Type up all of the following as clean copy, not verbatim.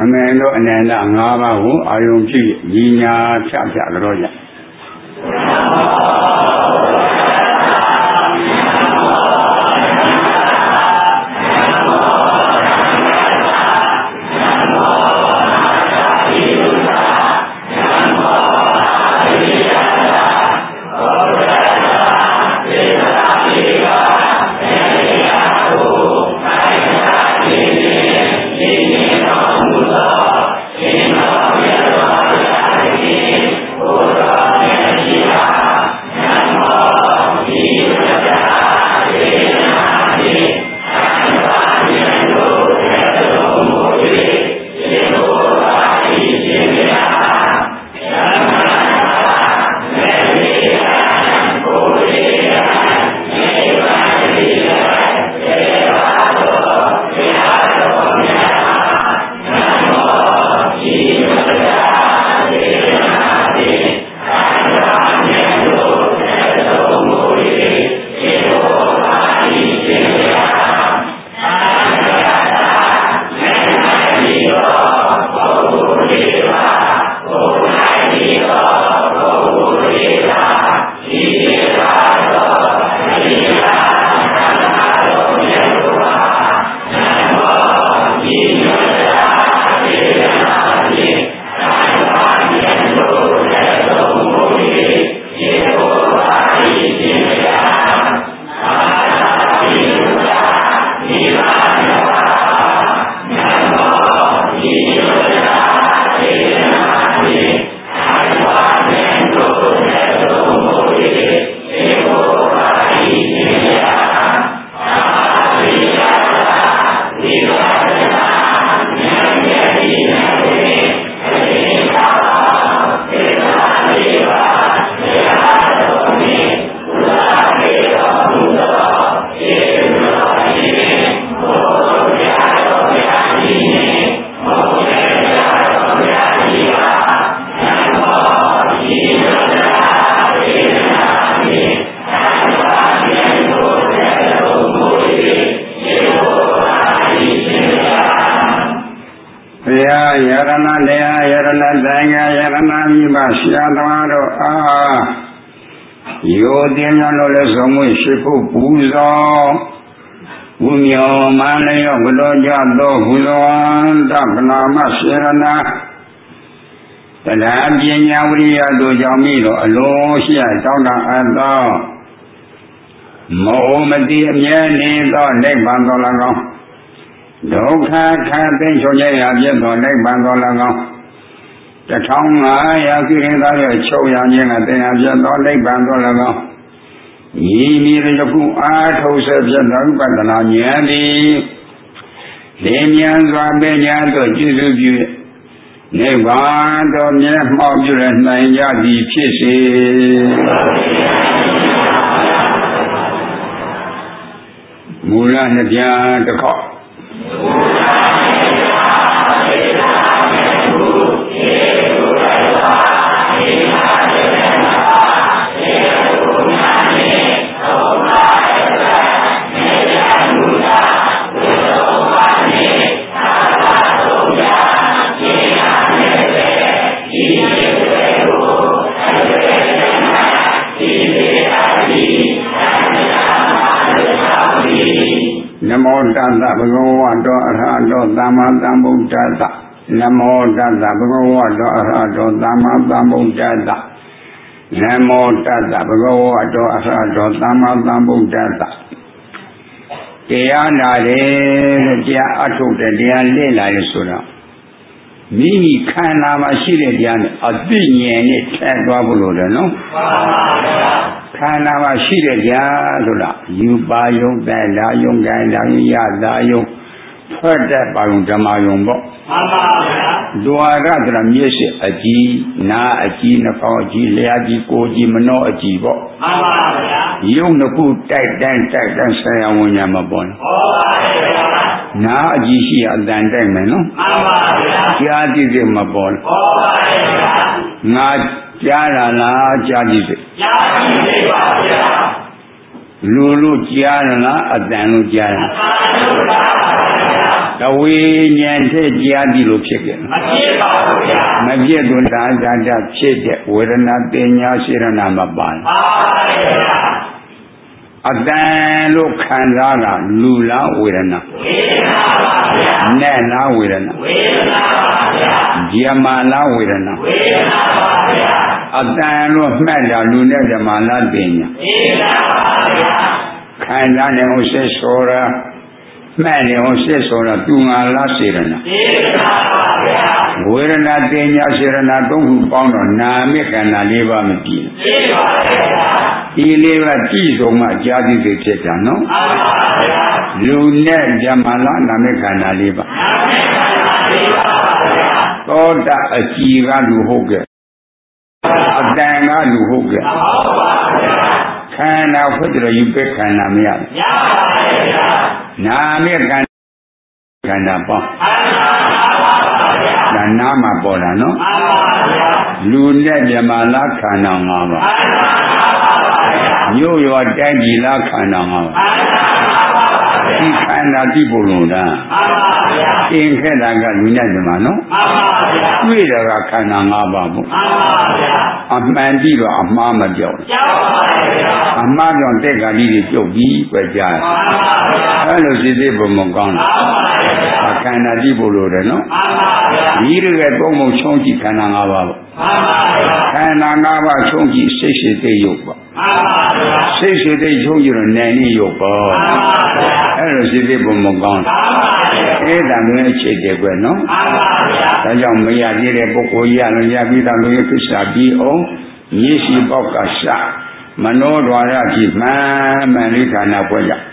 面都安那ငါးပါးကိုအာယုံဖြစ်ညီညာဖြတ်တော့ကြရှားသမားတို့အားယောတင်များလို့လည်းဆုံးမရှိဖို့ပူဇော်ဝိမြောမန္လယောဘုတော်ကြသောဘုရားတပနာမစေရနာတရားပညာဝိရိယတို့ကြောင့်မိတော့အလုံးရှိတောင်းတအပ်သောမောမတိအမြဲနေသောနိဗ္ဗာန်တော်၎င်းဒုက္ခခသိချုပ်ရရာဖြစ်သောနိဗ္ဗာန်တော်၎င်း1500ကိရိသာရဲ့ချုပ်ရခြင်းကတရားပြသောနိဗ္ဗာန်တော်၎င်းဤမိရခုအာထုတ်ဆက်ပြသောဥပဒနာဉာဏ်သည်လင်းမြန်စွာပညာတို့ကျေစုပြုနိဗ္ဗာန်တော်မြတ်မှောက်ပြုရနိုင်ကြသည်ဖြစ်စေမူလနှစ်ပြားတစ်ခေါက်နမောတတ္တဘဂဝတောအရဟတောသမ္မာသမ္ဗုဒ္ဓတ္တနမောတတ္တဘဂဝတောအရဟတောသမ္မာသမ္ဗုဒ္ဓတ္တနမောတတ္တဘဂဝတောအရဟတောသမ္မာသမ္ဗုဒ္ဓတ္တတရားနာတယ်တရားအထုတ်တယ်တရားလေ့လာရဆိုတာမိမိခန္ဓာမှာရှိတဲ့တရားနဲ့အသိဉာဏ်နဲ့ထည့်သွားဖို့လို့တယ်နော်မှန်ပါဗျာခန္ဓာမှာရှိတဲ့တရားဆိုတာယူပါယုံတဲ့လာယုံကိုင်းလာယတာယုံထွက်တဲ့ပါယုံဓမ္မယုံပေါ့မှန်ပါဗျာဒွါရဆိုတာမျက်စိအကြည့်နားအကြည့်နှာခေါင်းအကြည့်လျှာကြည့်ကိုယ်ကြည့်မနှောအကြည့်ပေါ့မှန်ပါဗျာယုံတစ်ခုတိုက်တိုင်းဆရာဝန်ညာမပေါ်ဘူးဟုတ်ပါဗျာနားအကြည့်ရှိအတန်တိုက်မယ်နော်မှန်ပါဗျာကြားကြည့်စိတ်မပေါ်ဘူးဟုတ်ပါဗျာငါကြားတာလားကြားကြည့်စိတ်ကြားကြည့်စိတ်ပါဗျာလူကြားတာလားအတန်လို့ကြားတာအတန်လို့ကြားပါဗျာတဝိညာဉ်တဲ့ကြားပြီလို့ဖြစ်ခဲ့မဖြစ်ပါဘူးဗျာမဖြစ်သူသာဇာတဖြစ်တဲ့ဝေဒနာပညာစေရနာမပါဘူးပါပါဗျာအတန်လို့ခံစားတာလူလားဝေဒနာဝေဒနာပါဗျာနဲ့လားဝေဒနာဝေဒနာပါဗျာဇမလားဝေဒနာဝေဒနာပါဗျာအတန်လို့မှတ်တာလူနဲ့ဇမလားပညာဝေဒနာပါဗျာခံစားနေအောင်ဆက်ဆိုရမှတ်နေအောင်ဆက်ဆိုရသူငါလားစေရနာစေရနာပါဗျာဝေဒနာပညာစေရနာသုံးခုပေါင်းတော့နာမေခန္ဓာ၄ပါးမပြည့်ပြည့်ပါဗျာဒီလေးပါးကြည့်ဆုံးမှကြာတိစိတ်ဖြစ်တာနော်မှန်ပါဗျာလူနဲ့ဇမလားနာမေခန္ဓာ၄ပါးနာမေခန္ဓာ၄ပါးပါဗျာသောတာအကြည်ကလူဟုတ်ကဲ့အတန်ကလူဟုတ်ကဲ့မှန်ပါဗျာခန္ဓာဖွင့်တယ်ယူပဲခန္ဓာမရဘူးရပါဗျာနာမေခန္ဓာပေါင်းခန္ဓာပါဗျာဒါနာမှာပေါ်တာနော်မှန်ပါဗျာလူနဲ့ဇမလားခန္ဓာ၅ပါးခန္ဓာမြို့ရွာတိုက်ပြည်လားခန္ဓာ၅ပါးဒီခန္ဓာတိပုလုံးတာမှန်ပါဗျာသင်ခဲ့တာကလူနဲ့ဇမနော်မှန်ပါဗျာတွေ့တာကခန္ဓာ၅ပါးပေါ့မှန်ပါဗျာအမှန်ကြည့်တော့အမှားမပြောက်ကြောက်ပါဗျာအမှားကြောင့်တက်ကလေးတွေပြုတ်ပြီးပဲကြားမှန်ပါဗျာအဲ့လိုစိတ်သေးပုံမကောင်းလားမှန်ပါဗျာခန္ဓာတိပုလုံးတယ်နော်မှန်ပါဗျာဒီတွေကသုံးပုံချုံးကြည့်ခန္ဓာ၅ပါးပေါ့မှန်ပါဗျာခန္ဓာ၅ပါးချုံးကြည့်စိတ်ရှိသေးရုပ်ပေါ့မှန်ပါဗျာစိတ်ရှိသေးချုံးကြည့်တော့နိုင်နေရုပ်ပေါ့မှန်ပါဗျာအဲ့လိုစိတ်သေးပုံမကောင်းလားမှန်ပါဗျာအဲ့ဒါလည်းအခြေတယ်ကွနော်မှန်ပါဗျာဒါကြောင့်မရသေးတဲ့ပုဂ္ဂိုလ်ရလို့ရပြီးသားလို့ရကိစ္စပြီးအောင်ရည်ရှိပေါက်ကစမနောဒွါရဖြစ်မှန်မှန်လေးဌာနပွဲကြ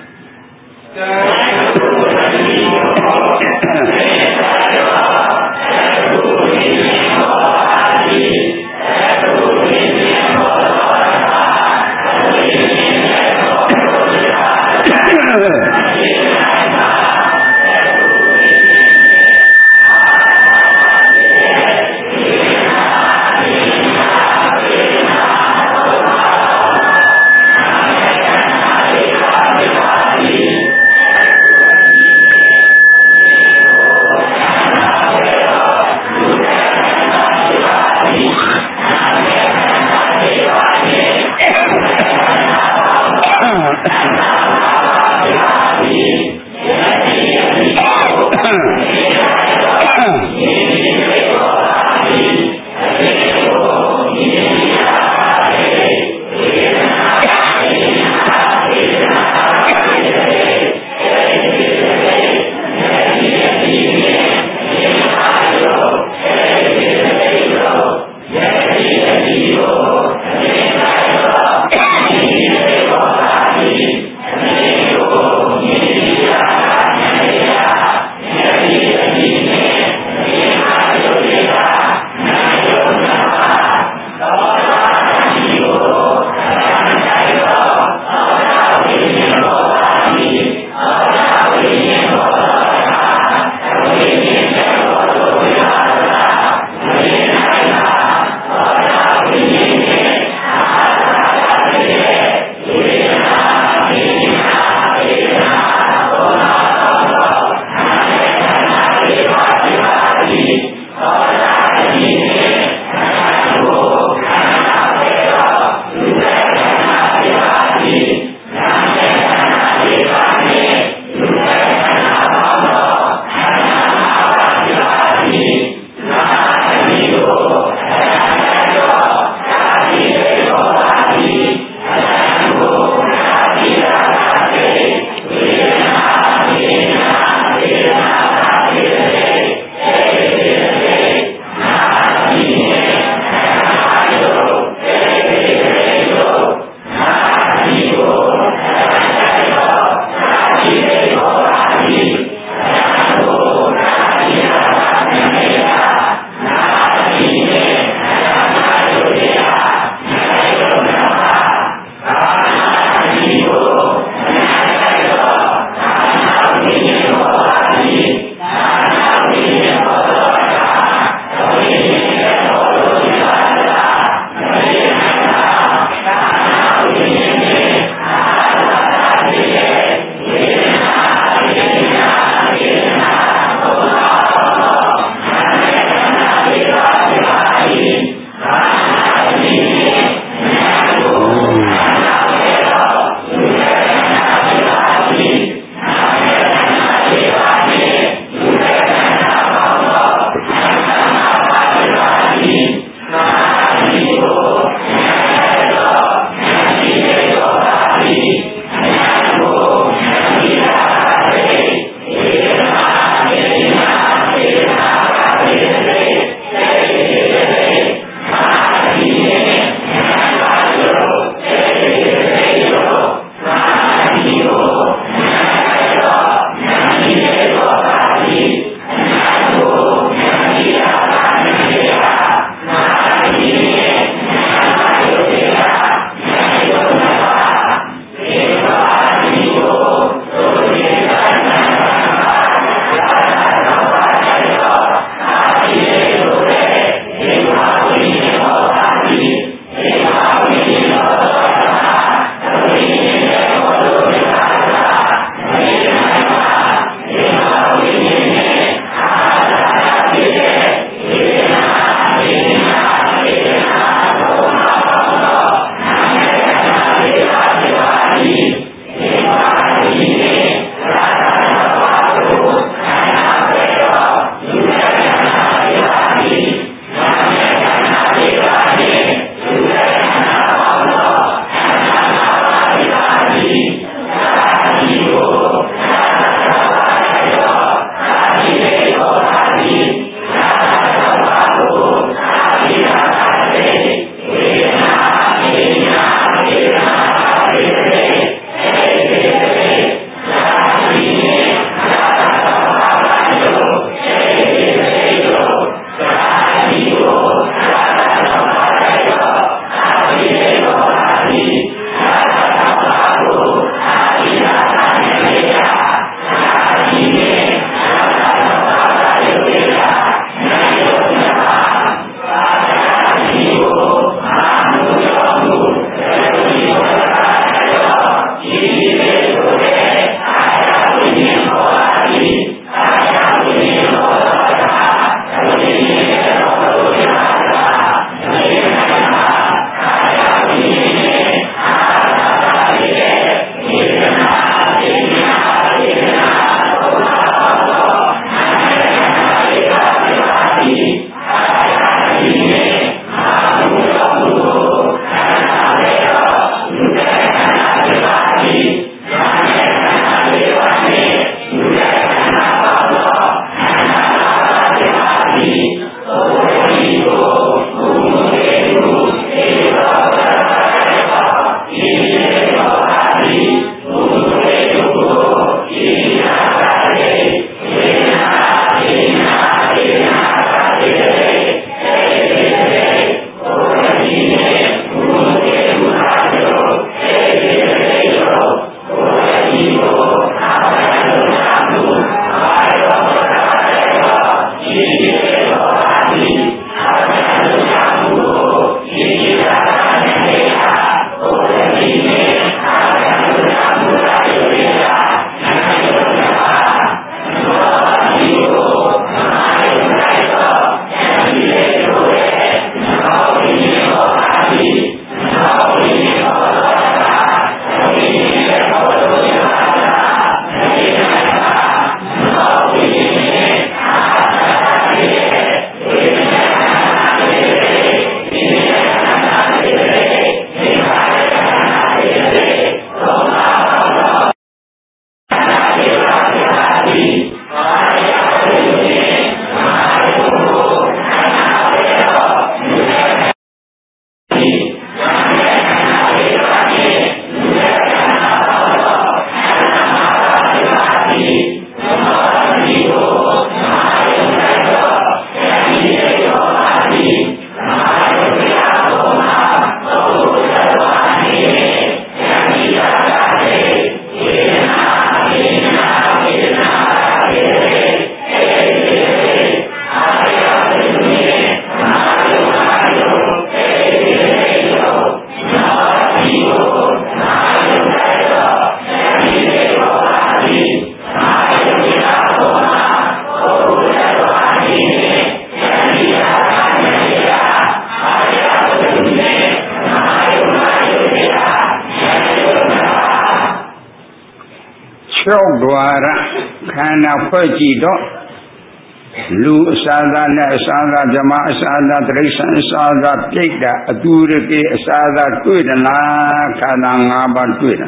Chokdwara Khana Pajito Lu Asada Na Asada Jama Asada Trisan Asada Pika Aduriki Asada Tuidana Khana Ngaba Tuida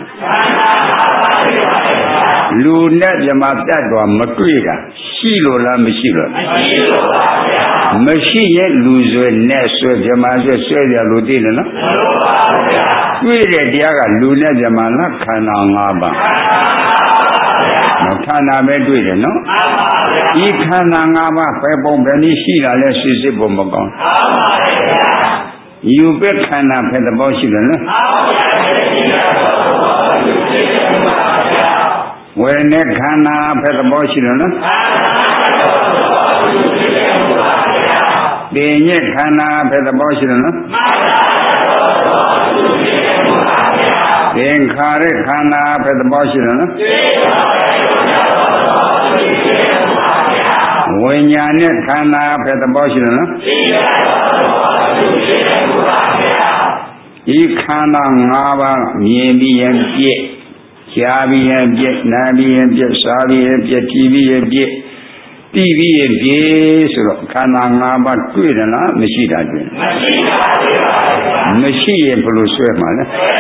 Lu Net Jama Tadwa Matuida Shilo La Mishilo Machine Luzo Neso Jama Soya Ludina Tuida Diaga Luna Jamala Khana Ngaba Khana Meduida no I Khana Ngaba Pebon Benishila Lessi Bombon You bet Khana Pedaboshila When a Khana Pedaboshila Being Khana Pedaboshila Then Kare Khana Pedaboshila When Yana Khana Pedaboshila I Khana Ngaba Miemi and Piet Kiabi and Piet Nabi and Piet Sabi and Piet TV and Piet TV and Piet Khana Ngaba Tuidana Mashida Machine Pulusuman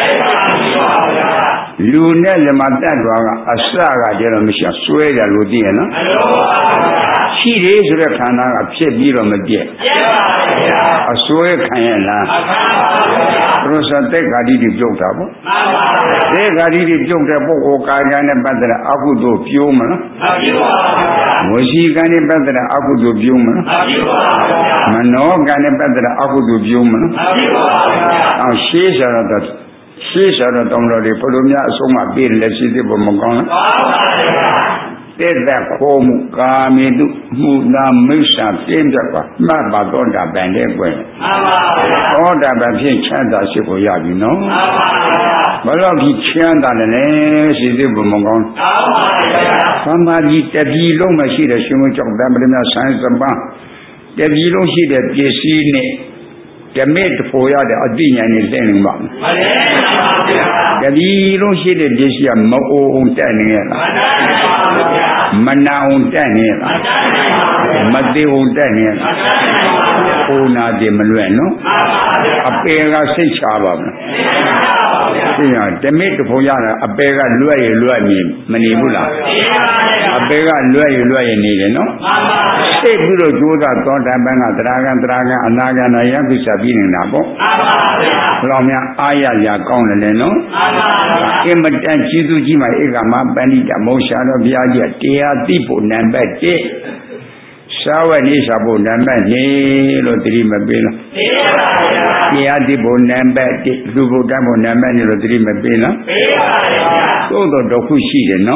Luna Matadwa Asaga Jeramisha Sueda Ludiana She is the Khana of Chebiro Madia a Sue Kayana Rosa Tegadi Jokabo Tegadi Jokabo Okagana Badra Abudo Puma Moshigani Badra Abudo Puma Mano Gani Badra Abudo Puma now she's a Domlori Polumia Soma Bill Leslie Bomogona That Komu Kamidu Muda Misha Timjapa Mabadonda Bandegwe All that Batin Chanda Sipoyabi no Balogi Chanda Nene Sidibumogon Somebody that he long machine the Shumich of Dambrina Science of Ban that he don't see that you see the made for ya the Adina is saying one. The Vilo she did this year Mo Daniela Mana Daniela Made Daniela Una de Manueno Apega Sechaba the made for ya a bega Luay Manibula a bega Luay needed no say Budo Juda Tonda Banga Dragon Anaga Nayabisa Nabo Lomia Aya Goneleno Imatan Chizujima Egama Banita Moshano Viaja Tia Tipo Nambate Sawa Nisabo Nambane Lodrima Bela Tia Tipo Nambate Lubo Damo Namani Lodrima Bela Todo Dokushi no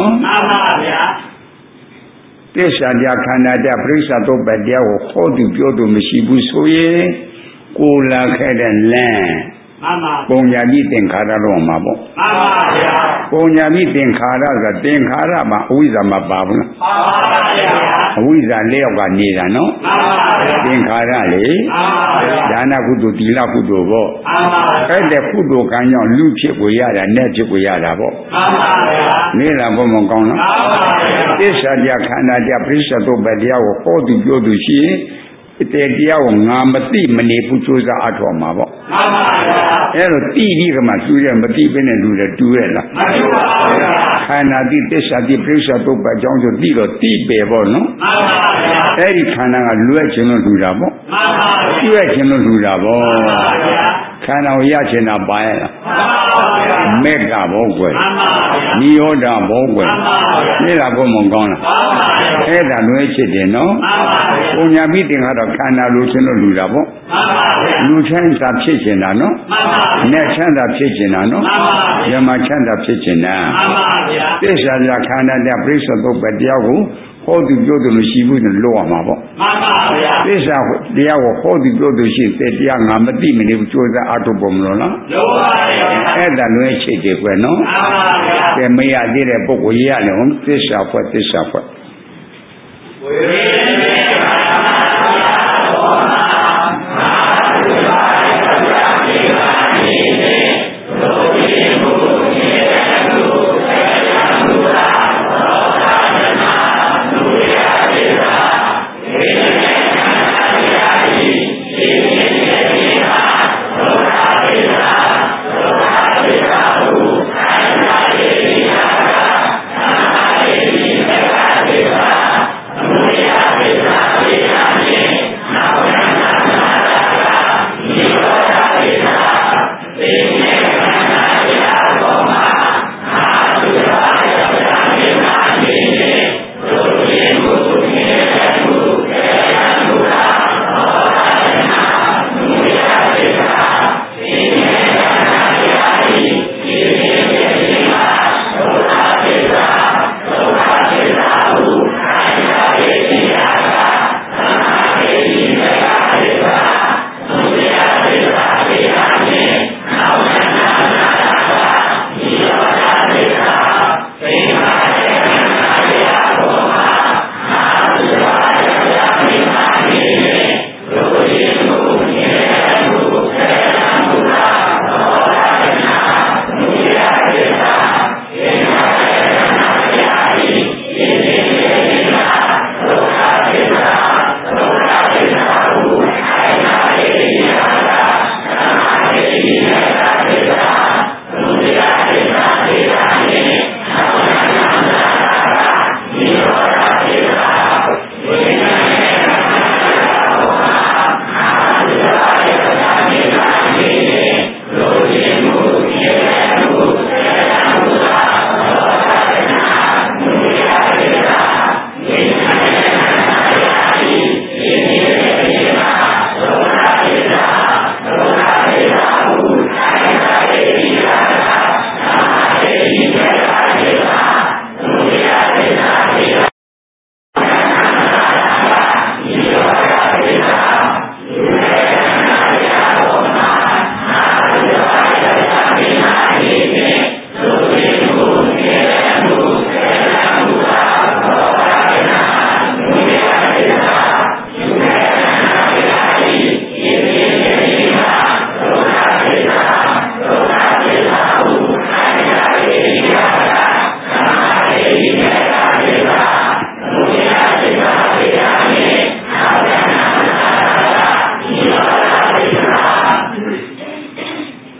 Tesa dia Canada Prisa to Badia or Hodu Piodo Mishibu Soye Kula Kadan Land Ponyabi Tenkara Romabo Ponyabi Tenkara Tenkara Uiza Mababla Uiza Leoga Nida no Tenkara Le Dana Kudu Tila Kudobo Ede Kudo Kanyon Luchi Guyada Neti Guyada Bo Nila Bomogona Tesa dia Canada Prisa to Badia or Hodu Yodushi It's a deal Namati Manipuza Atomabo. TV Masuria, but even do the duella. Hana did this at the pressure to by John to Dilo, T-Bebo, no? Eric Hana, Luacino Durabo. Luacino Durabo. Kana Yachina Baila. Mega Bogwe. Nioda Bogwe. Nila Bomongona. Eda Nueche, no? Unya meeting had a Kana Lucino Durabo. Lucens are Chichina, no? Nechanda Chichina, no? Yamachanda Chichina. This is a Canada priest of Badiago. How to go to the Shibu and Loa Mabo. This is the hour how to go to ship that young Amati many to the Autobomlola. And then we check it when no. Then may I did a book with Yalom, this suffer, this suffer.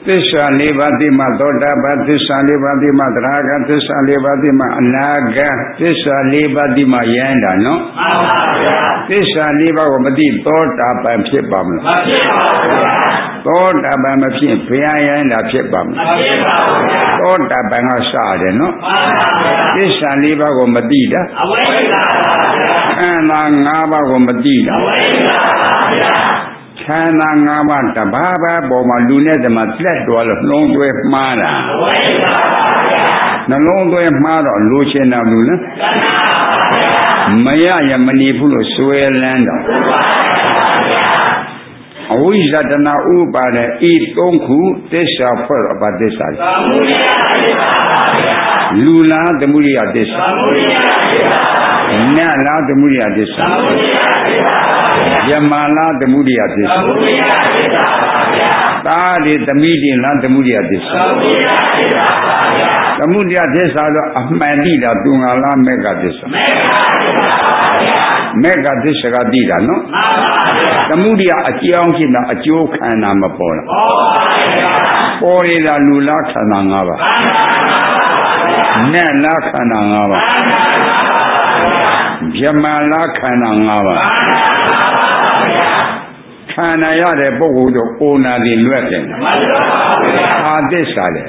သစ္စာ၄ပါးသိမှသောတာပန်သစ္စာ၄ပါးသိမှသရဂံသစ္စာ၄ပါးသိမှအနာဂံသစ္စာ၄ပါးသိမှယန္တာနော်မှန်ပါဗျာသစ္စာ၄ပါးကိုမသိသောတာပန်ဖြစ်ပါမလားမဖြစ်ပါဘူးဗျာသောတာပန်မဖြစ်ဘုရားယန္တာဖြစ်ပါမလားမဖြစ်ပါဘူးဗျာသောတာပန်ကစတယ်နော်မှန်ပါဗျာသစ္စာ၄ပါးကိုမသိတာအဝိဇ္ဇာပါဗျာခန္ဓာ၅ပါးကိုမသိတာအဝိဇ္ဇာပါဗျာခန္ဓာ၅ပါးတဘာဘာပေါ်မှာလူနဲ့တမလက်တော်လို့နှလုံးသွဲမှားတာဝိဇ္ဇာပါဗျာနှလုံးသွဲမှားတော့လူချင်းတော်လူနဲ့မရရမနေဘူးလို့ဆွဲလန်းတော့အဝိဇ္ဇတနာဥပါဒဤသုံးခုသစ္စာဖွဲ့တော့ဗာသစ္စာသမုဒိယသစ္စာပါဗျာလူလားသမုဒိယသစ္စာသမုဒိယသစ္စာနတ်လားသမုဒိယသစ္စာသမုဒိယသစ္စာယမလားသမုဒိယသစ္စာသမုဒိယသစ္စာပါဗျာသာရိသမီးတင်လားသမုဒိယသစ္စာသမုဒိယသစ္စာပါဗျာသမုဒိယသစ္စာတော့အမှန်တိတာသူငါလားမေဃသစ္စာမေဃသစ္စာပါဗျာမေဃသစ္စာကတိတာနော်မှန်ပါဗျာသမုဒိယအကြောင်းဖြစ်တာအကျိုးခန္ဓာမပေါ်လားပေါ်ပါဗျာပေါ်ရတာလူလားခန္ဓာ၅ပါးနတ်လားခန္ဓာ၅ပါးယမလားခန္ဓာ၅ပါးခန္ဓာရတဲ့ပုဂ္ဂိုလ်တို့အိုနာသည်လွတ်တယ်အာသစ္စာလေ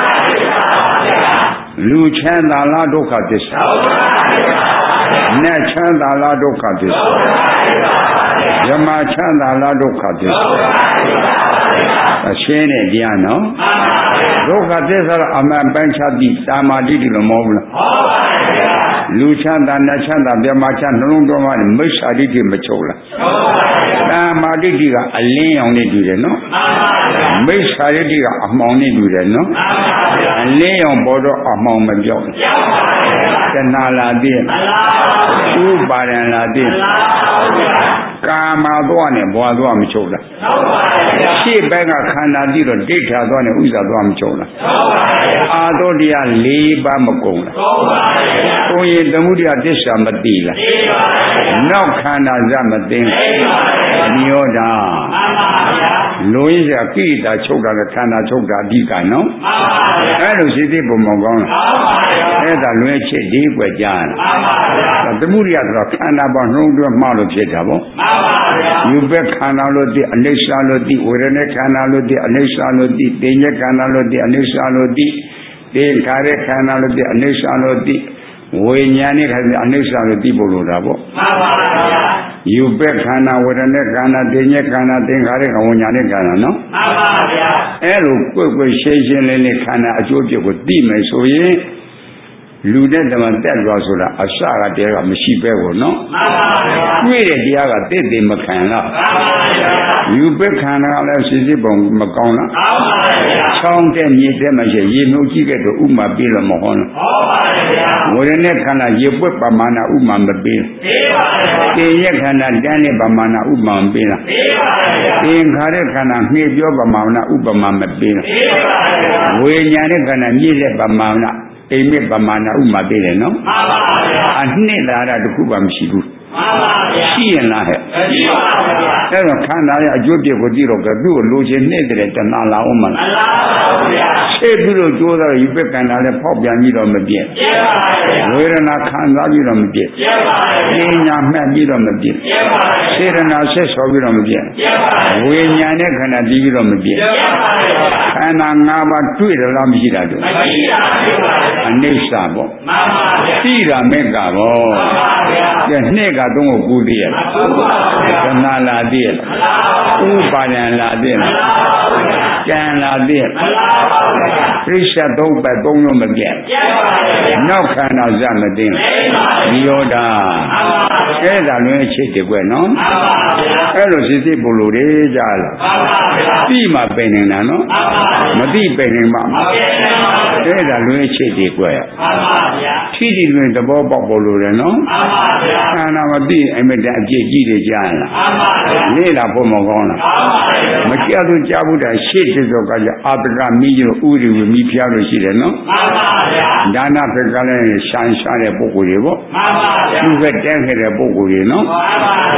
လူချမ်းသာလားဒုက္ခသစ္စာနတ်ချမ်းသာလားဒုက္ခသစ္စာယမချမ်းသာလားဒုက္ခသစ္စာအရှင်းနဲ့တရားနော်ဒုက္ခသစ္စာအမှန်ပိုင်းခြားပြီးတာမာတိတိလို့မဟုတ်ဘူးလားဟုတ်ပါဘူးလူချမ်းသာနတ်ချမ်းသာမြမချမ်းနှလုံးသွင်းမှမိစ္ဆာတိတိမချုပ်လားဟုတ်ပါဘူးတာမာတိတိကအလင်းရောင်နဲ့တူတယ်နော်မှန်ပါဘူးမိစ္ဆာတိတိကအမှောင်နဲ့တူတယ်နော်မှန်ပါဘူးအလင်းရောင်ပေါ်တော့အမှောင်မပြောင်းဘူးပြောင်းပါဘူးတဏှာလာသေးမလားဥပါဒံလာသေးမလားကာမသွားနဲ့ဘွာသွားမချုပ်လားဟုတ်ပါဘူးရှေ့ဘက်ကခန္ဓာတိတော့ဒိဋ္ဌာသွားနဲ့ဥစ္စာသွားမချုပ်လားဟုတ်ပါဘူးအာသောတရား၄ပါးမကုန်လားဟုတ်ပါဘူးကိုယ်ရင်သမုဒိယသစ္စာမသိလားသိပါဘူးနောက်ခန္ဓာဇမသိသိပါဘူးနိရောဓမှန်ပါဗျာလူရင်းစကိတာချုပ်တာနဲ့ခန္ဓာချုပ်တာအဓိကနော်မှန်ပါဗျာအဲ့လိုရှိသေးပုံမကောင်းလားမှန်ပါဗျာအဲ့ဒါလွဲချစ်ဒီကွယ်ကြားလားမှန်ပါဗျာသမုဒိယဆိုတော့ခန္ဓာပေါ်နှုံးတွဲမှားလို့ဖြစ်တာပေါ့မှန်ပါဗျာယူဘက်ခန္ဓာလို့သိအနိစ္စလို့သိဝေဒနာခန္ဓာလို့သိအနိစ္စလို့သိပညာခန္ဓာလို့သိအနိစ္စလို့သိသင်္ခါရခန္ဓာလို့သိအနိစ္စလို့သိဝိညာဉ်နဲ့ခန္ဓာအနိစ္စလို့သိဖို့လိုတာပေါ့မှန်ပါဗျာယူဘက်ခန္ဓာဝေဒနာခန္ဓာပညာခန္ဓာသင်္ခါရခန္ဓာဝိညာဉ်နဲ့ခန္ဓာနော်မှန်ပါဗျာအဲ့လိုကိုယ်ရှင်းရှင်းလင်းလင်းခန္ဓာအကျိုးပြကိုသိမယ်ဆိုရင်လူတဲ့တမန်တက်သွားဆိုတာအစကတည်းကမရှိပဲကိုနော်မှန်ပါဗျာတွေ့တဲ့တရားကသိသိမခံလားမှန်ပါဗျာယူဘက်ခန္ဓာကလည်းစစ်စစ်ပုံမကောင်းလားမှန်ပါဗျာချောင်းတဲ့မြေတဲ့မရှိရေနှုတ်ကြည့်ခဲ့တော့ဥမာပြေးလို့မဟောလားမှန်ပါဗျာဝေဒနာခန္ဓာရေပွက်ပမာဏဥမာမပေးပေးပါဗျာသင်ရဲ့ခန္ဓာတန်းတဲ့ပမာဏဥမာမပေးလားပေးပါဗျာသင်္ခါရခန္ဓာနှိပြောပမာဏဥပမာမပေးလားပေးပါဗျာဝိညာဉ်ရဲ့ခန္ဓာမြည့်တဲ့ပမာဏအိမ်မဲ့ပမာဏဥမာပေးတယ်နော်မှန်ပါဗျာအနှစ်သာရတစ်ခုမှမရှိဘူးမှန်ပါဗျာရှိရင်လားဟဲ့မရှိပါဘူးဗျာအဲ့တော့ခန္ဓာရဲ့အကျိုးပြကိုကြည့်တော့ကသူ့ကိုလိုချင်နေတဲ့တဏှာလာအောင်မလားမလာပါဘူးဗျာသိပြီးတော့ကြိုးစားယူပက္ခန္ဓာလည်းဖောက်ပြန်ပြီးတော့မပြည့်ပြည့်ပါဗျာဝေဒနာခံစားပြီးတော့မပြည့်ပြည့်ပါဗျာပညာမှတ်ပြီးတော့မပြည့်ပြည့်ပါဗျာစေတနာဆက်ဆော်ပြီးတော့မပြည့်ပြည့်ပါဗျာဝိညာဉ်နဲ့ခန္ဓာပြီးတော့မပြည့်ပြည့်ပါဗျာခန္ဓာ၅ပါးတွေ့တယ်လားမရှိတာတို့မရှိပါဘူးဗျာအနိစ္စပေါ့မှန်ပါဗျာသိတာမေကပေါ့မှန်ပါဗျာကဲနှစ်ကတော့ကိုကူတည်းရလားမှန်ပါဗျာသနာလာတည်းရလားဥပါဒံလာတည်းလားမှန်ပါဗျာကံလာတည်းမှန်ပါဗျာပြိဿသုံးပတ်သုံးလုံးမပြတ်ပြတ်ပါဗျာနောက်ခန္ဓာဇမသိနိရောဓအဲ့ဒါလွင်အချစ်တကွနော်မှန်ပါဗျာအဲ့လိုစစ်စစ်ပို့လို့တွေကြားလားမှန်ပါဗျာပြီးမှပြင်နေတာနော်မှန်ပါဗျာမသိပြင်နေမှမပြင်နိုင်ပါဘူးအဲ့ဒါလွင်အချစ်တကွမှန်ပါဗျာထိတိလွင်သဘောပေါက်ပို့လို့တယ်နော်မှန်ပါဗျာခန္ဓာမသိအမြဲတမ်းအပြည့်ကြီးတွေကြားလားမှန်ပါဗျာလေ့လာဖို့မကောင်းလားမှန်ပါဗျာမကြသူကြားဘူးတာရှေ့တစောကကြအာတကမိကျဥရိဝမိဖျားလို့ရှိတယ်နော်မှန်ပါဗျာဒါနဖက်ကလည်းရှားတဲ့ပုဂ္ဂိုလ်တွေပေါ့မှန်ပါဗျာသူကတန်းခဲ့တဲ့ပုဂ္ဂိုလ်တွေနော်မှန်ပါဗျာ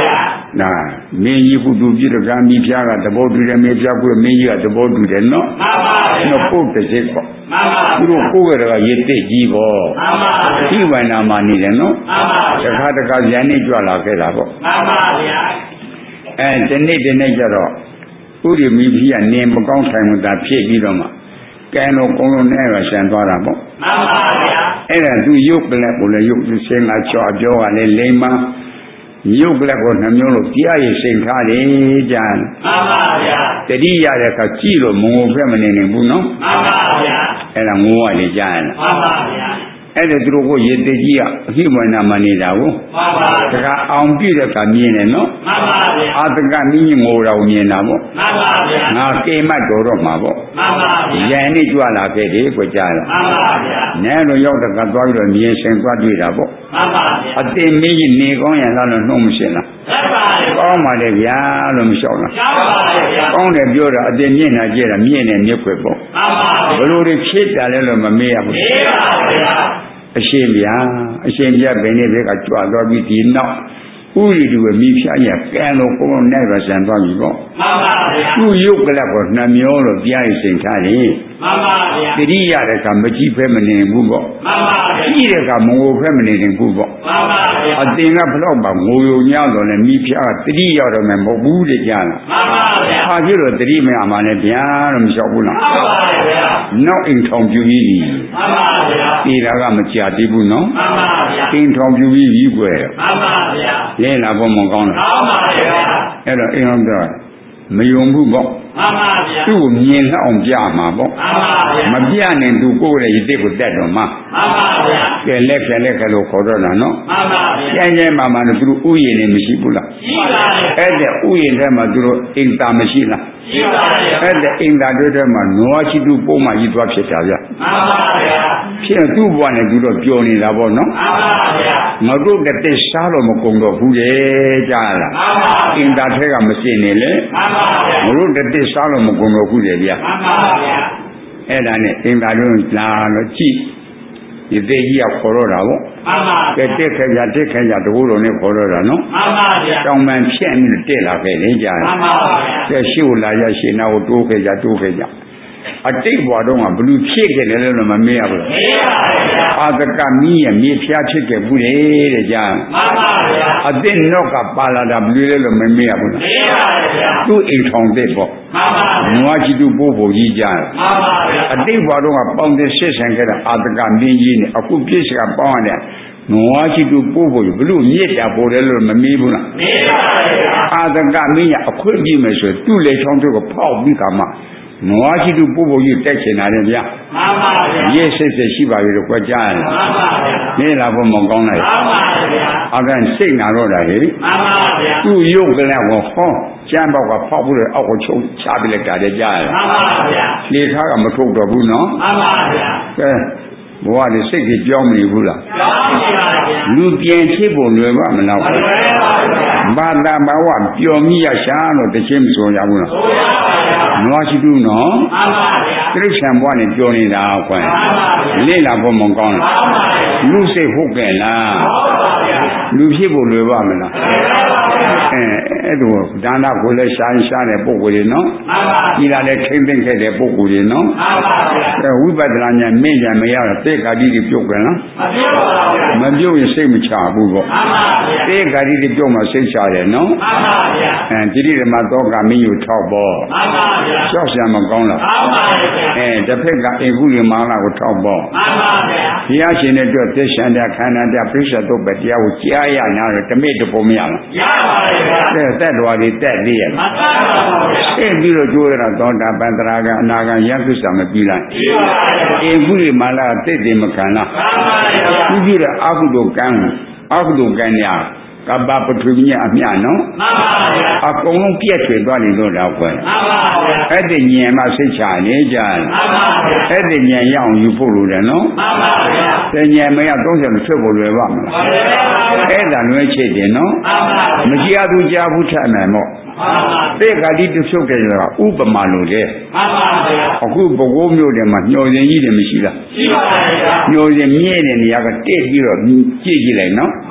နာမင်းကြီးပုတူပြည့်တကံမိဖျားကသဘောတူတယ်မင်းဖျားကိုမင်းကြီးကသဘောတူတယ်နော်မှန်ပါဗျာနော်ပုတ်တစ်စိတ်ပေါ့မှန်ပါသူတို့ကိုယ်ကရေတိတ်ကြီးပေါ့မှန်ပါဒီဝိုင်နာမှာနေတယ်နော်မှန်ပါတခါတခါဇန်နေကြွလာခဲ့တာပေါ့မှန်ပါဗျာဒီနေ့ကြတော့ဥရိမိဖီးကနေမကောင်းဆိုင်မှုသာဖြစ်ပြီးတော့မှကဲတော့ကုန်းလုံးနဲ့ရဆန်သွားတာပေါ့မှန်ပါဗျာအဲ့ဒါသူရုပ်ကလေးကိုလည်းရုပ်စင်းကချောအပြောကလည်းလိမ္မာရုပ်ကလေးကိုနှမျိုးလို့တရားရည်စိန်ထားတယ်ကြံမှန်ပါဗျာတတိရတဲ့အခါကြည့်လို့မငုံဖက်မနေနိုင်ဘူးနော်မှန်ပါဗျာအဲ့ဒါငိုရလေကြံမှန်ပါဗျာအဲ့ဒါသူတို့ကိုရေတကြီးကအခိမနာမနေတာကိုမှန်ပါတခါအောင်ပြည့်တဲ့ကမြင်တယ်နော်မှန်ပါဗျာအာတကမင်းငိုတော်မြင်တာပေါ့မှန်ပါဗျာငါကေမတ်တော်တော့မှာပေါ့မှန်ပါဗျာရန်နဲ့ကြွလာခဲ့တယ်ကိုကြားလားမှန်ပါဗျာနဲတော့ရောက်တဲ့ကသွားပြီးတော့မြင်ရှင်သွားတွေ့တာပေါ့မှန်ပါဗျာအတင်မင်းကြီးနေကောင်းရလားလို့နှုံးမရှင်းလားမှန်ပါဗျာကောင်းပါလေဗျာလို့မလျှောက်လားမှန်ပါဗျာကောင်းတယ်ပြောတာအတင်မြင့်တာကြည့်တာမြင့်တယ်မြက်ွယ်ပေါ့မှန်ပါဘယ်လိုတွေဖြစ်တာလဲလို့မမေးရဘူးမေးပါဗျာအရှင်ဗျာဘယ်နည်းပဲကကြွသွားပြီးဒီနောက်ဥရိတုမိဖျားရကံလို့ကိုယ်နဲ့ပဲဆန်သွားပြီပေါ့မှန်ပါဗျာသူ့ရုပ်ကလပ်ကိုနှမျိုးလို့ပြရည်စိန်ထားတယ်မှန်ပါဗျာတတိရတဲ့ကမကြည့်ဖဲမနေဘူးပေါ့မှန်ပါဗျာကြည့်တဲ့ကမငိုဖဲမနေနိုင်ဘူးပေါ့မှန်ပါဗျာအတင်ကဘလောက်ပါငိုယုံညောင်းတော့လည်းမိဖျားကတတိရောက်တော့မှမဟုတ်ဘူးတဲ့ကြားလားမှန်ပါဗျာဟာကြည့်တော့တတိမရမှလည်းဗျာလို့မလျှောက်ဘူးလားမှန်ပါဗျာနောက်အိမ်ထောင်ပြူကြီးမှန်ပါဗျာဒီတာကမကြာသေးဘူးနော်မှန်ပါဗျာအိမ်ထောင်ပြူကြီးကွယ်မှန်ပါဗျာလဲလာဖို့မကောင်းလားမှန်ပါဗျာအဲ့တော့အိမ်အောင်တော့မယုံဘူးပေါ့မှန်ပါဗျာသူ့မြင်လောက်အောင်ပြမှာပေါ့မှန်ပါဗျာမပြနိုင်သူကိုယ်ရဲ့ရစ်ကိုတက်တော့မှာမှန်ပါဗျာကဲလက်ကလို့ခေါ်တော့တာနော်မှန်ပါဗျာကျန်မှတော့သူတို့ဥယျာဉ်နေမရှိဘူးလားရှိပါတယ်အဲ့တဲ့ဥယျာဉ်ထဲမှာသူတို့အိမ်သာမရှိလားရှိပါတယ်အဲ့တဲ့အိမ်သာတွေထဲမှာနွားချီတူပုံမှန်ကြီးသွားဖြစ်တာဗျမှန်ပါဗျာဖြစ်သူ့ဘဝနဲ့သူတို့ပျော်နေတာပေါ့နော်မှန်ပါဗျာငါတို့တက်စားလို့မကုန်တော့ဘူးလေကြားလားမှန်ပါအိမ်သာထဲကမစင်နေလေမှန်ပါဗျာငါတို့တက်စားလို့မကုန်တော့ဘူးလေဗျမှန်ပါဗျာအဲ့ဒါနဲ့အိမ်သာတို့လာလို့ကြည့်ဒီသေးကြီးကခေါ်တော့တာပေါ့မှန်ပါကဲတက်ခဲ့ကြတကူတော်နဲ့ခေါ်တော့တာနော်မှန်ပါဗျာတောင်ပန်ဖြန့်ပြီးတက်လာခဲ့လေကြားမှန်ပါဗျာကဲရှေ့ကိုလာရရှေ့နာကိုတိုးခဲ့ကြအတိတ်ဘဝတော့ကဘလူဖြစ်ခဲ့တယ်လို့မမေးရဘူးမေးပါဗျာအာသကမီးရဲ့မြေဖျားဖြစ်ခဲ့ဘူးလေတဲ့ကြာမှန်ပါဗျာအတိတ်နောက်ကပါလာတာဘလူလဲလို့မမေးရဘူးမေးပါဗျာသူ့အိမ်ထောင်တဲ့ပေါ့မှန်ပါဗျာနွားချီတူပို့ဖို့ကြီးကြာမှန်ပါဗျာအတိတ်ဘဝတော့ကပေါင်းတဲ့ရှစ်ဆန်ခဲ့တဲ့အာသကမင်းကြီးနဲ့အခုပြည့်စကပေါင်းရတဲ့နွားချီတူပို့ဖို့ဘလူမြစ်တာပို့တယ်လို့မမေးဘူးလားမေးပါဗျာအာသကမင်းရအခွင့်ပြည့်မယ်ဆိုသူ့လေချောင်းတွေကိုဖောက်ပြီးကမှနွားရှိသူပို့ဖို့ကြီးတက်ချင်တာလေဗျာမှန်ပါဗျာရေးစိတ်ရှိပါပြီတော့ကြွကြားရလားမှန်ပါဗျာနေလာဖို့မကောင်းလိုက်မှန်ပါဗျာအကန်စိတ်နာတော့တာဟိမှန်ပါဗျာသူ့ရုပ်ကလေးကိုဟောကျမ်းပေါက်ကဖောက်ပြီးတော့အောက်ကိုချုံချပြလိုက်တာလေကြားရလားမှန်ပါဗျာလေခါကမထုတ်တော့ဘူးနော်မှန်ပါဗျာကဲဘဝဒီစိတ်ကြီးပြောင်းမနေဘူးလားပြောင်းနေပါဗျာလူပြန်ချစ်ဖို့လွယ်ပါမလားမလွယ်ပါဘူးဘာသာဘဝပျော်မြရရှာလို့တခြင်းမဆိုရဘူးလားဆိုရပါဗျာနွားရှိသူနော်မှန်ပါဗျာတိရစ္ဆာန်ဘဝနဲ့ပျော်နေတာကွယ်မှန်ပါဗျာလေ့လာဖို့မကောင်းလားမှန်ပါဗျာလူစိတ်ဟုတ်ကဲ့လားမှန်ပါဗျာလူဖြစ်ဖို့လွယ်ပါမလားလွယ်ပါဗျာအဲ့ဒါဒါနကိုလည်းရှားတဲ့ပုဂ္ဂိုလ်တွေနော်မှန်ပါဒီလာလည်းထိမ့်သိမ့်ခဲ့တဲ့ပုဂ္ဂိုလ်တွေနော်မှန်ပါဗျာဝိပဿနာဉာဏ်မင်းဉာဏ်မရတော့တေကာတိတွေပြုတ်ကြလားမပြုတ်ပါဘူးမပြုတ်ရင်စိတ်မချဘူးပေါ့မှန်ပါဗျာတေကာတိတွေပြုတ်မှစိတ်ချတယ်နော်မှန်ပါဗျာတိတိဓမ္မသောကမင်းယူထောက်ပေါ့မှန်ပါဗျာလျှောက်ဆံမကောင်းလားမှန်ပါဗျာတစ်ဖက်ကအေကုရမလာကိုထောက်ပေါ့မှန်ပါဗျာဘုရားရှင်တဲ့အတွက်သစ္ဆန္ဒခန္ဓာတပြိဿတုပ္ပတရားကိုကြားရနာတော့တမိတပုံမရလားရပါရဲ့ဗျာတက်တော်တွေတက်သေးရဲ့မတက်ပါဘူးသိပြီးတော့ကျိုးရတာသောတာပန်တရာကအနာဂံယသစ္စာမပြီးလိုက်ပြီးပါရဲ့အေကုရမလာတိတ်တယ်မခံလားမှန်ပါရဲ့သူကြည့်တဲ့အကုသိုလ်ကံညာကပ္ပပထဝီညအမြနော်မှန်ပါဗျာအကုန်လုံးပြည့်ထွေသွားနေလို့တော့ကွယ်မှန်ပါဗျာအဲ့ဒီဉာဏ်မှစိတ်ချနေကြတယ်မှန်ပါဗျာအဲ့ဒီဉာဏ်ရအောင်ယူဖို့လိုတယ်နော်မှန်ပါဗျာဒီဉာဏ်မရ30ထွက်ဖို့လွယ်ပါမလားလွယ်ပါဘူးအဲ့ဒါလွယ်ချစ်တယ်နော်မှန်ပါဗျာမကြားဘူးကြားဘူးထမယ်မို့မှန်ပါသေခါတိတုဖြုတ်ကြတာဥပမာလိုလေမှန်ပါဗျာအခုဘကိုးမျိုးတွေမှာညှော်ရင်ကြီးတယ်မရှိလားရှိပါဗျာညှော်ရင်မြဲတဲ့နေရာကတက်ပြီးတော့ကြည့်ကြည့်လိုက်နော်မှ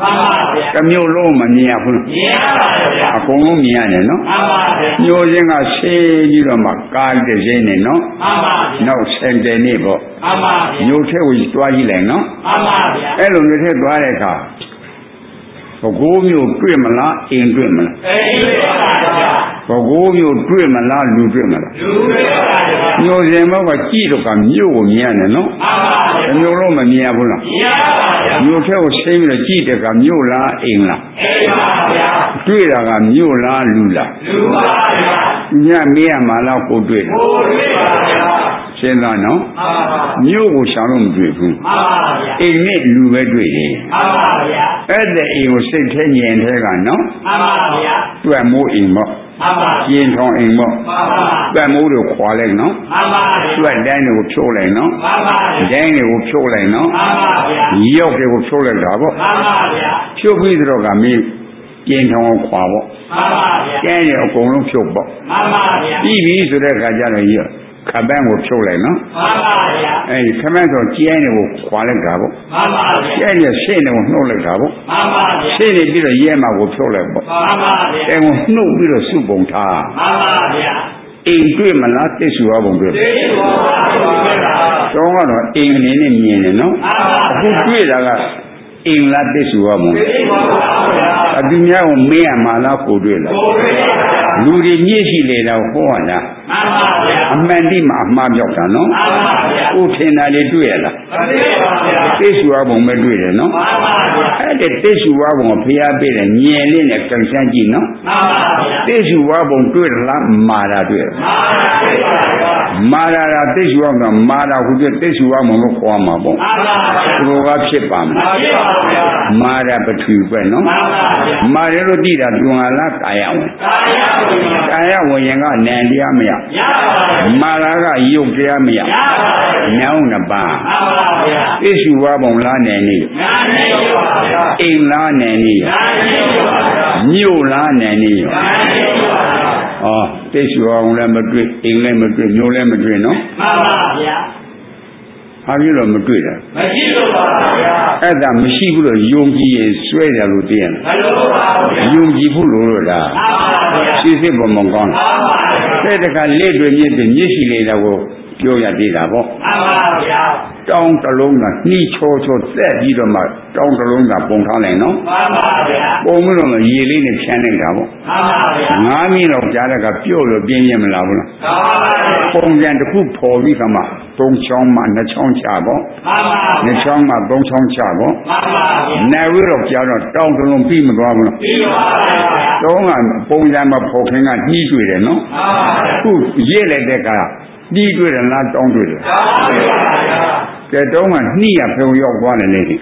မျိုးလုံးမမြင်ရဘူးလားမြင်ရပါဗျာအကုန်လုံးမြင်ရတယ်နော်မှန်ပါဗျာမျိုးချင်းကဆေးပြီးတော့မှကားတစ်စင်းနဲ့နော်မှန်ပါဗျာနောက်ဆယ်တယ်နေပေါ့မှန်ပါဗျာမျိုးထဲကိုတွားကြည့်လိုက်နော်မှန်ပါဗျာအဲ့လိုမျိုးထဲတွားတဲ့အခါဘကိုးမျိုးတွေ့မလားအိမ်တွေ့မလားအိမ်တွေ့ပါဗျာဘကိုးမျိုးတွေ့မလားလူတွေ့မလားလူတွေ့ပါဗျာမျိုးစင်ဘောကကြည့်တော့ကမြို့ကိုမြင်ရတယ်နော်မှန်ပါဗျာမျိုးလုံးမမြင်ရဘူးလားမြင်ရပါဗျာမျိုးထဲကိုဆင်းပြီးတော့ကြည့်တဲ့ကမြို့လားအိမ်လားအိမ်ပါဗျာတွေ့တာကမြို့လားလူလားလူပါဗျာညမေးရမှာလားကိုတွေ့တယ်ကိုတွေ့ပါဗျာရှင်းလားနော်မှန်ပါမြို့ကိုရှာလို့မတွေ့ဘူးမှန်ပါဗျာအိမ်နဲ့လူပဲတွေ့တယ်မှန်ပါဗျာအဲ့တဲ့အိမ်ကိုစိတ်ထဲညင်ထဲကနော်မှန်ပါဗျာတွေ့မိုးအိမ်ပေါ့မှန်ပါကျင်းထောင်အိမ်ပေါ့မှန်ပါတွေ့မိုးတွေခွာလိုက်နော်မှန်ပါတွေ့တိုင်းတွေကိုဖြိုးလိုက်နော်မှန်ပါတိုင်းတွေကိုဖြိုးလိုက်နော်မှန်ပါဗျာရုပ်တွေကိုဖြိုးလိုက်တာပေါ့မှန်ပါဗျာဖြိုးပြီးတော့ကမင်းကျင်းထောင်ခွာပေါ့မှန်ပါဗျာကျင်းတွေအကုန်လုံးဖြိုးပေါ့မှန်ပါဗျာပြီးပြီဆိုတဲ့အခါကျတော့ရခပန်းကိုဖြုတ်လိုက်နော်မှန်ပါဗျာအဲဒီခပန်းဆိုကျဲနေကိုခွာလိုက်တာပေါ့မှန်ပါဗျာကျဲနေရှေ့နေကိုနှုတ်လိုက်တာပေါ့မှန်ပါဗျာရှေ့နေပြီးတော့ရဲမှာကိုဖြုတ်လိုက်ပေါ့မှန်ပါဗျာအဲကိုနှုတ်ပြီးတော့စုပုံထားမှန်ပါဗျာအိမ်တွေ့မလားတိတ်စုအောင်တွေ့တိတ်စုအောင်တွေ့တာတော့ကတော့အိမ်အနေနဲ့မြင်တယ်နော်အခုတွေ့တာကအိမ်လားတိတ်စုအောင်တိတ်စုအောင်ဗျာအတူများကိုမေးရမှာလားကိုတွေ့လားကိုတွေ့ပါလူတွေညစ်ရှိလေတော့ဟောရတာမှန်ပါဗျာအမှန်တိမှအမှားပြောက်တာနော်မှန်ပါဗျာကိုထင်တာလေးတွေ့ရလားမတွေ့ပါဗျာသိစုအဘုံပဲတွေ့တယ်နော်မှန်ပါဗျာအဲ့ဒီသိစုအဘုံကိုဖျားပေးတယ်ညင်လေးနဲ့ကန်ဆန်းကြည့်နော်မှန်ပါဗျာသိစုအဘုံတွေ့လားမာတာတွေ့လားမာတာသိစုအဘုံမာတာဟုသိစုအဘုံလို့ခေါ်မှာပေါ့မှန်ပါဗျာသူကဖြစ်ပါမယ်ဖြစ်ပါဗျာမာတာပထဝီပဲနော်မှန်ပါဗျာမာရလို့တိတာတွင်လာကာယဝင်ကာယဝင်ရင်ကနံတရားမရရပါဘူးမာရာကယုတ်တရားမရရပါဘူးညောင်းနှစ်ပါးမှန်ပါဗျာသိစုဝါပုံလားနယ်နေနာနေပါဗျာအိမ်လားနယ်နေနာနေပါဗျာမြို့လားနယ်နေနာနေပါဗျာဩသိစုဝါပုံလည်းမတွေ့အိမ်လည်းမတွေ့မြို့လည်းမတွေ့နော်မှန်ပါဗျာဘာဖြစ်လို့မတွေ့တာမရှိလို့ပါဗျာအဲ့ဒါမရှိဘူးလို့ယုံကြည်ရင်စွဲတယ်လို့သိရတယ်မလို့ပါဘူးယုံကြည်ဖို့လို့တာမှန်ပါဗျာရှိစစ်ပုံမကောင်းမှန်ပါဗျာတဲ့တခါလက်တွေမြစ်တွေမြစ်ရှိနေတာကိုပြောရသေးတာပေါ့မှန်ပါဗျာတောင်းတလုံးကနှီးချောချောသက်ပြီးတော့မှတောင်းတလုံးကပုံထားလိုက်နော်မှန်ပါဗျာပုံပြီးတော့ရေလေးနဲ့ဖြန်းလိုက်တာပေါ့မှန်ပါဗျာ9မိနစ်ကြားတဲ့ကပြုတ်လို့ပြင်းပြင်းမလားဘူးလားမှန်ပါဗျာပုံစံတစ်ခုပေါ်ပြီးကမှ3ချောင်းမှ2ချောင်းချပေါ့မှန်ပါ2ချောင်းမှ3ချောင်းချပေါ့မှန်ပါဗျာနေဝိတော့ကြားတော့တောင်းတလုံးပြီးမသွားဘူးလားပြီးပါဗျာတော့ကပုံစံမပေါ်ခင်ကနှီးတွေ့တယ်နော်မှန်ပါဗျာခုရေးလိုက်တဲ့ကနှီးတွေ့တယ်လားတောင်းတွေ့တယ်တောင်းတွေ့ပါဗျာကဲတော့မှနှီးရဖုံရောက်သွားတယ်လေဟင်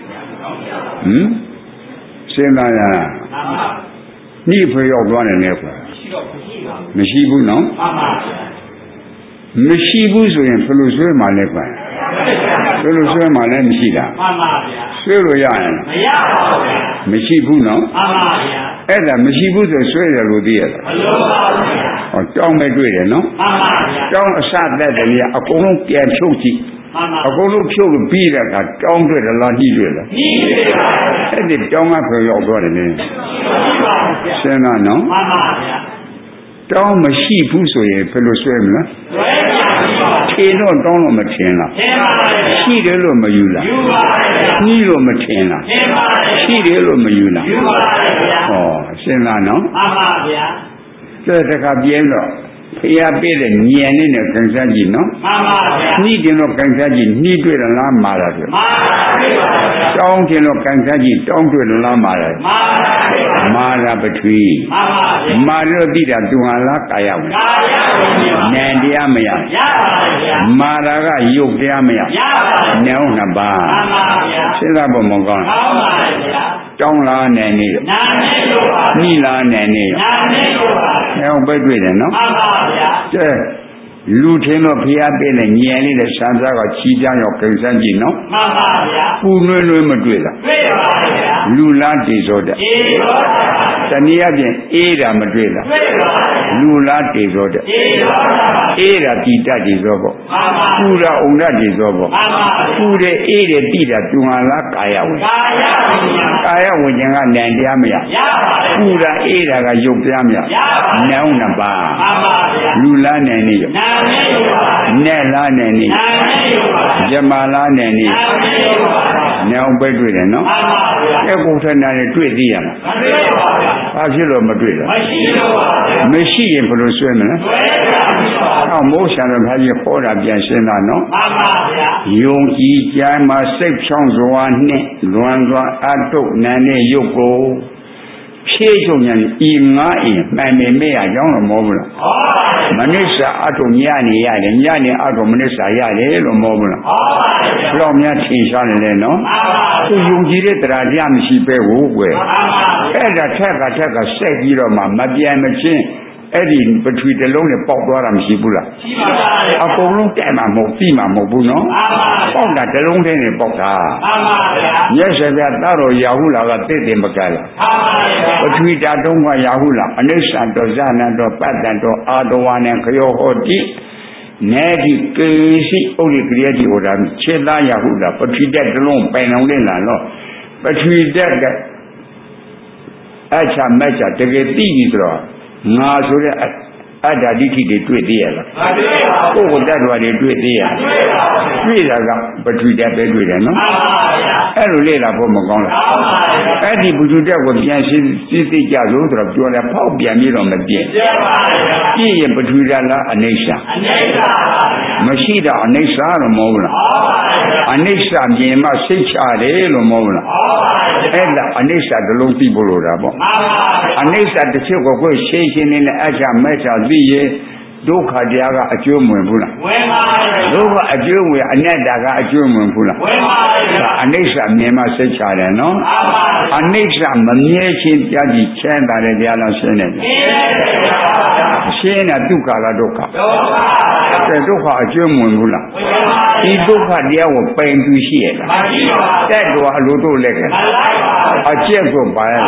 စဉ်းစားရနှီးဖုံရောက်သွားတယ်လေကွာမရှိဘူးနော်မှန်ပါဗျာမရှိဘူးဆိုရင်ဘယ်လိုဆွဲမှလဲကွာဘယ်လိုဆွဲမှလဲမရှိတာမှန်ပါဗျာဆွဲလို့ရရင်မရပါဘူးဗျာမရှိဘူးနော်မှန်ပါဗျာအဲ့ဒါမရှိဘူးဆိုဆွဲတယ်လို့သိရတာမလို့ပါဘူးဗျာဟောတောင်းမဲ့တွေ့တယ်နော်မှန်ပါဗျာတောင်းအစသက်တယ်ကြီးအကုန်လုံးပြန်ဖြုတ်ကြည့်အကုန်လုံးဖြုတ်လို့ပြီးတဲ့အခါတောင်းတွေ့တယ်လားနှီးတွေ့လားနှီးတွေ့ပါဗျာအဲ့ဒီတောင်းကဖယ်ရောက်သွားတယ်လေရှင်းလားနော်မှန်ပါဗျာတောင်းမရှိဘူးဆိုရင်ဘယ်လိုဆွဲမလဲဆွဲပါဘူးထင်တော့တောင်းလို့မထင်လားထင်ပါဘူးရှိတယ်လို့မယူလားယူပါဘူးနှီးလို့မထင်လားထင်ပါဘူးရှိတယ်လို့မယူလားယူပါဘူးဗျာဟောရှင်းလားနော်မှန်ပါဗျာတဲ့တခါပြင်းတော့ဖျားပေးတဲ့ညံလေးနဲ့ကန်စားကြည့်နော်မှန်ပါဗျာနှီးတယ်လို့ကန်စားကြည့်နှီးတွေ့လားမာတာတွေ့မှန်ပါဗျာတောင်းတယ်လို့ကန်စားကြည့်တောင်းတွေ့လားမာတာမှန်ပါဗျာမာတာပထဝီမှန်ပါဗျာမာလို့တိတာတူဟာလားကာယဝင်ကာယဝင်နံတရားမရရပါဗျာမာတာကယုတ်တရားမရရပါညောင်းနှစ်ပါးမှန်ပါဗျာစဉ်းစားဖို့မကောင်းမှန်ပါဗျာတောင်းလားနဲ့နေနာနေလို့ပါနှီးလားနဲ့နေနာနေလို့ပါဟောပဲတွေ့တယ်နော်မှန်ပါဗျာကျဲလူထင်းတော့ဖျားပေးတဲ့ညံလေးတဲ့ဆန်းစားကချီးပြရောကိစ္စကြည့်နော်မှန်ပါဗျာပူနွေးနွေးမတွေ့လားတွေ့ပါဗျာလူလားတေဇောတဲ့တေဇောတာတနည်းအားဖြင့်အေးတာမတွေ့လားတွေ့ပါဗျာလူလားတေဇောတဲ့တေဇောတာအေးတာတိတတေဇောပေါ့မှန်ပါပူတာဥဒ္ဒတေဇောပေါ့မှန်ပါပူတယ်အေးတယ်တိတာတွင်ဟာလားကာယဝင်ကာယဝင်ကာ Kaya Wujanga Nandiamia, Pura Eda Yopiamia, Naunaba, Lula Nani, Nella Nani, Jamala Nani, now bedridden, no? Equal and Twithian. Asilo Madrid. Machine for the swimmer. How most of them have you called up Yansena, no? Yonki Jama, 6 songs, one, Ato, Nane, Yoko. Chejoyan, Imai, Mammy Mea, young mobile. Manisa, Ato Yani, Yani, Ato Manisa, Yale, mobile. From Yatin, no? So you did it, Rajam, she pay Wugwe. Eda taka sekiro mabia machine Eddie between the lonely pop waram shibula. A long time Mopima Mobuno. Oh, that the long time pota. Yes, I got Taro Yahula Tete Makala. Between Dadonga Yahula, Anisha Dozana do Patanto Adawan and Kyohoti. Nadi Kisi only creative Odam Chela Yahula, but we get the long pen on Lena. But we get Acha Mecha, the Tigro, Nazure Adadiki de Twedia. Oh, that was a Twedia. But we get better, no? Elula Pomogona. Adi Bujuda was Yancy City Jazudra, you are a pop Yamir on the beer. He and Bujuda Anesha. Machida Anesha or Mona. Anesha Yema Sechare or Mona. And Anesha the low people or Rabo. Anesha the Chico was shaking in the Aja Meta Vie. Doka Diaga a German Pula. Doka a German, Anadaga a German Pula. Anesha Mema Sechare, no? Anesha Mamiekin Yadi Chanda de Diana Senate. Shena Duka la Doka. The Doka a German Pula. He Doka Dia will pay to hear. That was a little letter. A Jeko Bayan.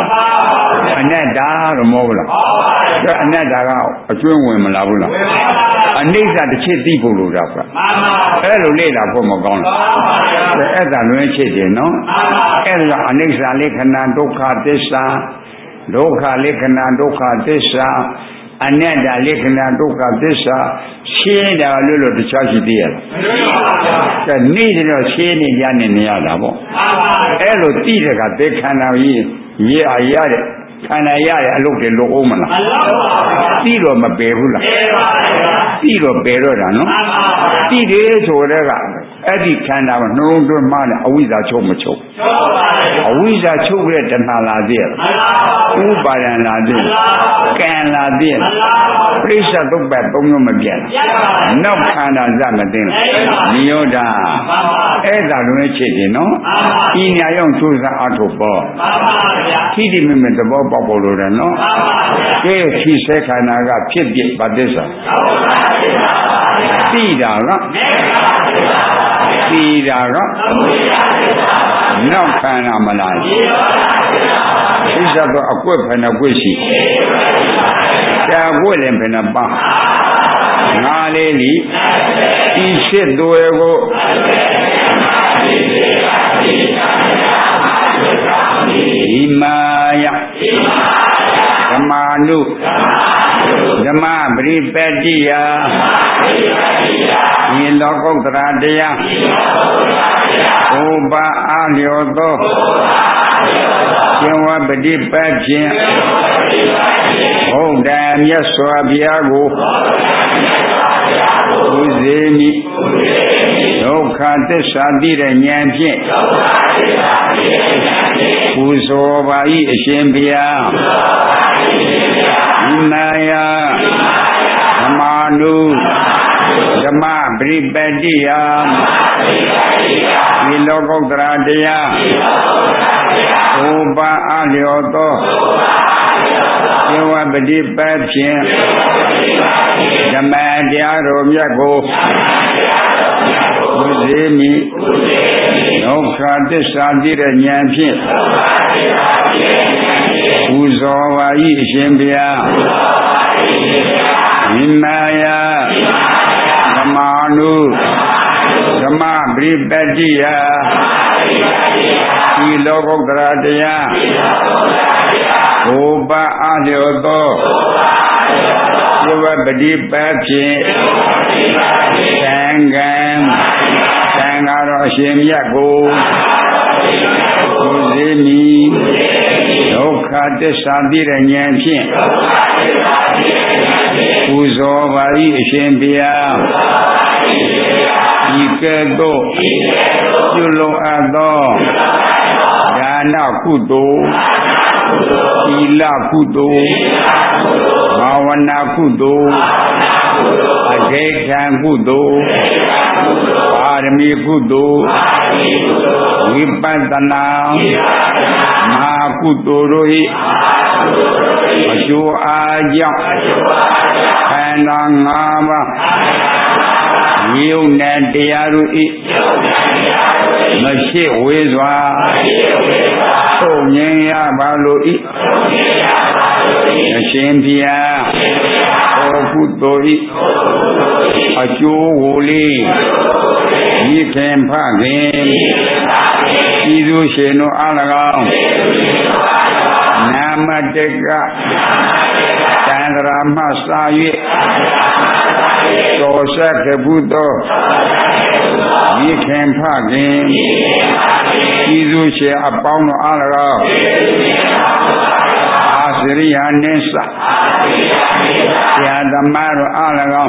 Anada or Mola. Anadaga a German Malabula. Anesa the Chit people who up. Hello, later for Mogon. The other Chit, no? Ella Anesa Lekana Doka Desa, Doka Lekana Doka Desa, Ananda Lekana Doka Desa, Shade a little the church dear. The needed of Shane Yan in the other. Hello, Tika, they can now ye are yard. And I looked at the woman. Tiro Mabella. Tiro Berra, no? Tires or Eddie can have no man, a wizard chomacho. A wizard chocolate and Maladir. Uba and Ladir. Can Ladir. Please look back on again. No kind of Zamadin. Nioda. Eda Lunachiti, no? In a young Susan Autoball. Kitty Mimit the Bob. No? Yes, he said, I got Pit but this. No kind of malade. He's a whip and a wishy. They are willing in a bar. Naleli, he said, do ever. Imaya Kamanu Dama Bripadia Iloko Tradia Oba Alioto Kewa Bedipadia Oh damn yes Swabiago Uzemi Okate Sadira Nyanjin Usobai Shembia Imaya Amanu Dama Bripadia Iloko Tradia Oba Alioto Kewa Bedipadia Damadia Romiago Uzemi Okate Sadira Nyanjin Uzawai Shembia Imaya Namanu Dhamma Bripatiya Ilokokrataya Oba Adyoto Yuvapati Pachi Sangam Sangaro Shimyaku Uzemi Dokate Sadiranyapin Uzovari Shimpia Ikedo Yulo Ado Dana Kudo Ila Kudo Mawana Kudo Ajekan Kudo Parami Kudo Vipadana Mahakudoroi Ajo Ajak Kanangama Yêu Nantiarui Masih Wizwa Onyaya Baloi Nasimpia Okudoi Ajo Wuli Yikem Pagin Idu Sheno Alagam Namadeka Chandra Masayi Dosa Kebudo Yikem Pagin Idu She Apauno Alagam Asriya Nisa Yadamaru Alagam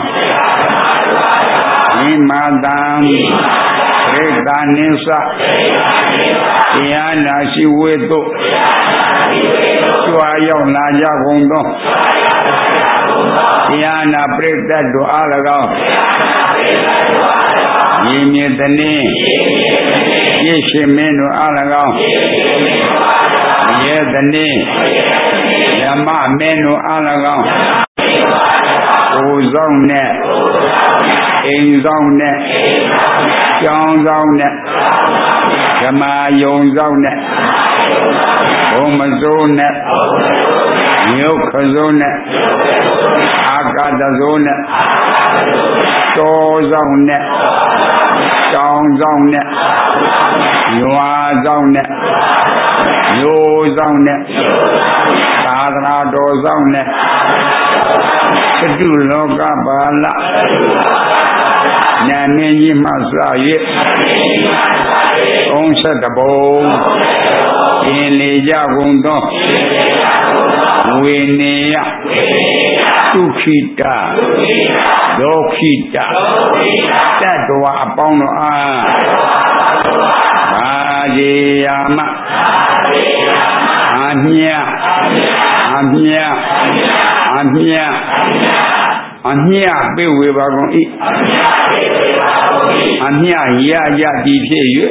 Imadam Rita Nisa Yana Shiweto Chua Yong Naja Gondo Yana Preta Do Alagam Yimyetani Yeshimenu Alagam Yetani Yama Menu Alagam Ozong Net Zong Net Zong Net Yama Yong Zong Net Omazon Net Yokazon Net Akadazon Net Zong Net Zong Net Yua Zong Net Yo Zong Net Sadra Do Zong Net Kedu Loka Bala Namenji Masaye Onsatabo Inleja Gundo Wineya Tukita Dokita Tatwa Apauno Bajiyama Amya Amya Amya Amya Bewe Bagon I Amya Ya Ya Di Pye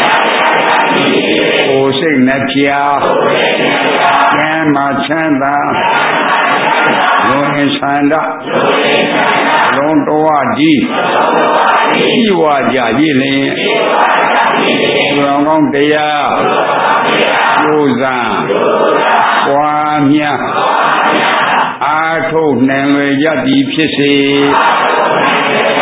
Osei Napya Yama Chanda Lohin Chanda Lontowa Di Iwa Jajilin Surangong Deya Yozan Wamya Ato Nenwe Yadi Pise